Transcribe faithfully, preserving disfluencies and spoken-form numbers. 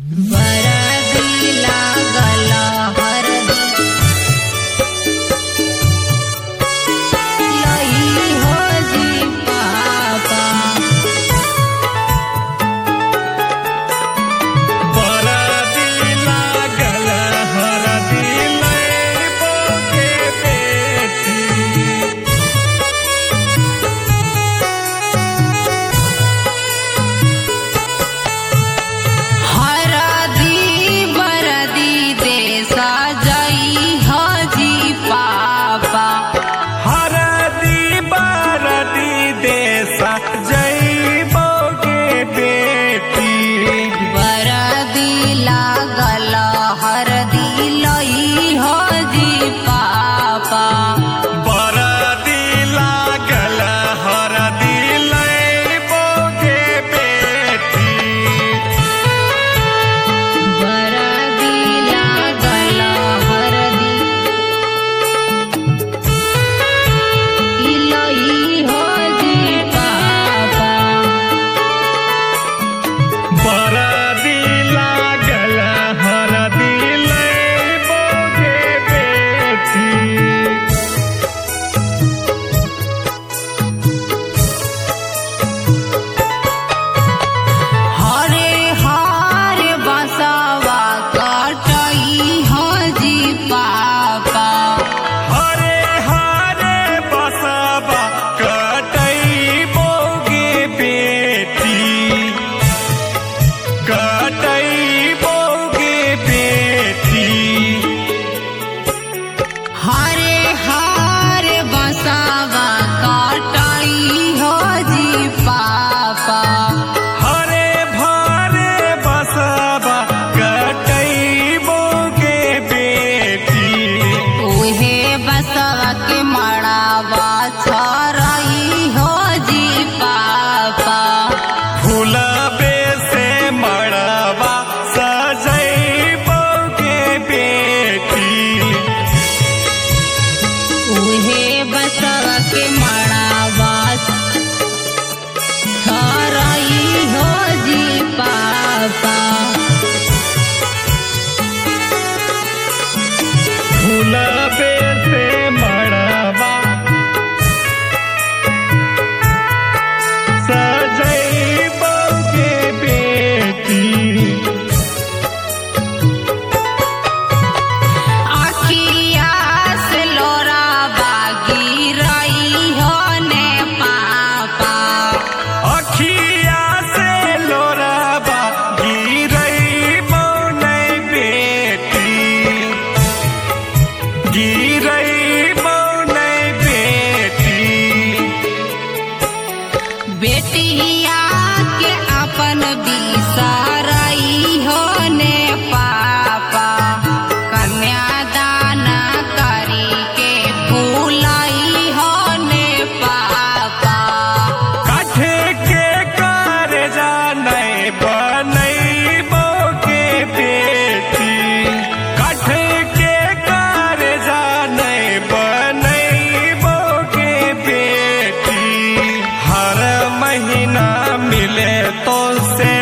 बरदी लागल हरदी लई हो जी पापा। बरदी लागल हरदी लइबो के बेटी। हरदी बरदी देसा जई हो जी पापा। हरदी बरदी देसा जइबो के बेटी। बरदी लागल हरदी लई हो जी पापा। बरदी लागल हरदी लइबो के बेटी। बरदी लागल हरदी लई हो जी पापा। बरदी लागल हरदी लइबो के बेटी। हरे हार बसवा कटई हो जी पापा। हरे हरे बसबा कटइबो के बेटी। कटइबो के बेटी। हरे हार बसवा कटई हो जी पापा। हरे भरे बसबा कटइबो के बेटी। उहे बसवा के मड़ावा छरई हो जी पापा। फूलबे से मड़वा सजइबो के बेटी। उहे बसवा के मड़ावा छरई हो जी पापा। फूलबे से मड़वा सजइबो के बेटी। अखिया से लोरा बागी रही हो ने पापा। अखिया से लोराबा गिरइबो नै बेटी। गिरइबो नै बेटी। बेटिया के अपन बिसरई हो ने पापा। कन्यादान करी के भूलई हो ने पापा। काठे के कारजा नै बनइबो के बेटी। काठे के कारजा नै बनइबो के बेटी। हर महीना मिले तो से